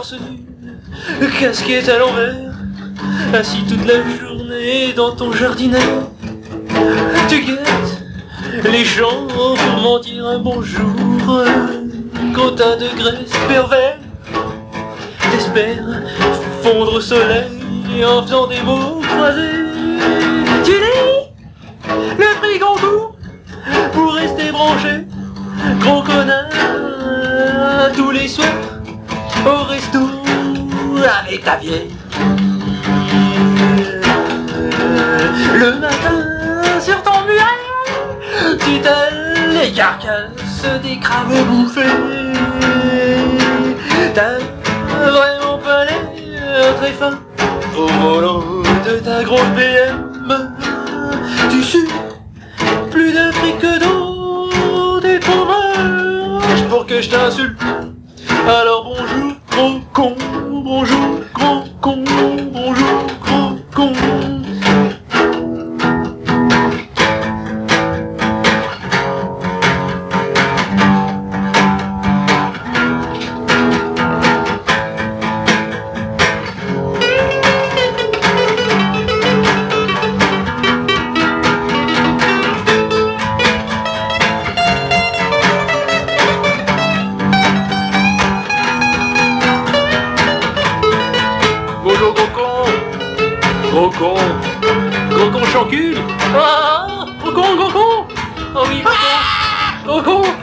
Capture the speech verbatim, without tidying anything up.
torse nu, casquette à l'envers, assis toute la journée dans ton jardinet. Tu guettes les champs pour mentir un bonjour, quota de graisse pervers. T'espères fondre au soleil en faisant des mots croisés. Tu dis le prix Goncourt pour rester branché, gros connard, tous les soirs au resto avec ta vieille. Le matin sur ton muret, tu t'as les carcasses des crabes bouffés. T'as vraiment pas l'air très fin au volant de ta grosse B M. Tu sues plus de fric que d'eau, des fromages pour que je t'insulte. Alors bonjour gros con, bonjour gros con, bonjour gros con. Bonjour gros con, gros con, gros con chancule. Ah, gros con, gros con. Oh oui, gros con, gros con.